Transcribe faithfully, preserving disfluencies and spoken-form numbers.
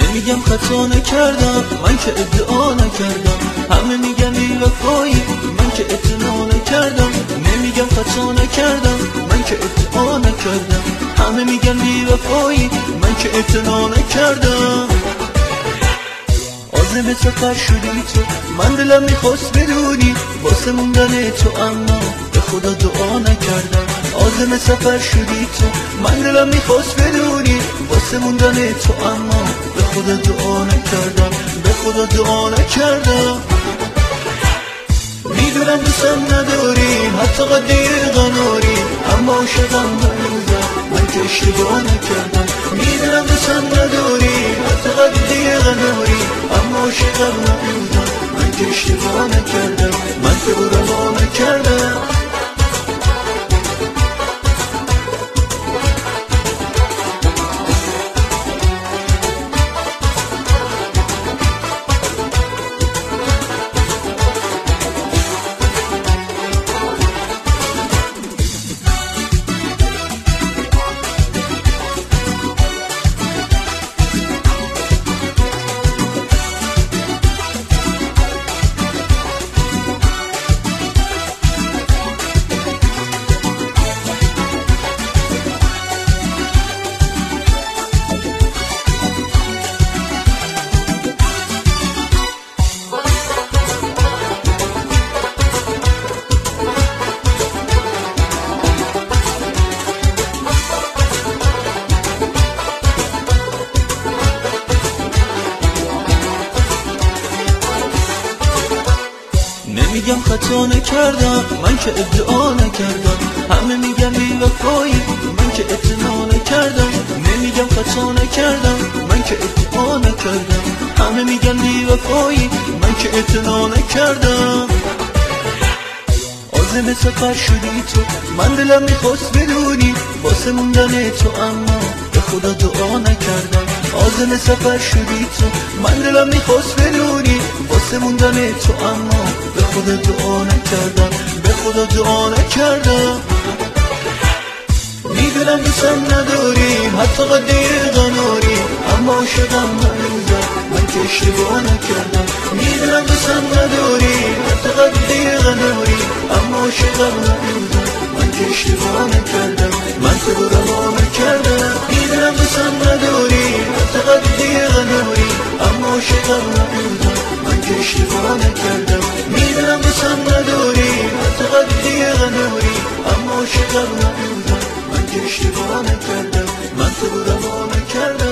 نمیگم خطا نکردم، من که ادعا نکردم. همه میگن بی وفایی، من که اعتنا نکردم. نمیگم خطا نکردم، من که ادعا نکردم. همه میگن بی وفایی، من که اعتنا نکردم. عازم سفر شدی تو، من دلم میخواست بدونی واسه موندن تو، اما به خدا دعا نکردم. عازم سفر شدی تو، من دلم میخواست بدونی واسه موندن تو، اما به خدا دعا نکردم، به خدا دعا نکردم. میدونم دوستم نداری، حتی قدیر قناری، اما عاشقم هنوزم، من که اشتباه نکردم. میدونم دوستم نداری، حتی قدیر قناری، اما عاشقم هنوزم، من که اشتباه نکردم، من که برما نکردم. نمیگم خطا نکردم، من که ادعا نکردم. همه میگن بی وفایی، من که اعتنا نکردم. نمیگم خطا نکردم، من که ادعا نکردم. همه میگن بی وفایی، من که اعتنا نکردم. عازم سفر شدی تو، من دلم میخواست بدونی واسه موندن تو، اما به خدا دعا نکردم. عازم سفر شدی تو، من دلم میخواست بدونی واسه موندن تو، اما به خدا دعا نکردم، به خدا دعا نکردم. میدونم دوستم نداری، حتی قدیر قناری، اما عاشقم هنوزم، من که اشتباه نکردم. میدونم دوستم نداری، حتی قدیر قناری، اما عاشقم هنوزم، من که اشتباه نکردم، من که برما نکردم. میدونم دوستم نداری، حتی قدیر قناری، اما عاشقم هنوزم، من که اشتباه نکردم. میدونم دوستم نداری، حتی قدیر قناری، اما عاشقم هنوزم، من که اشتباه نکردم، من که برما نکردم.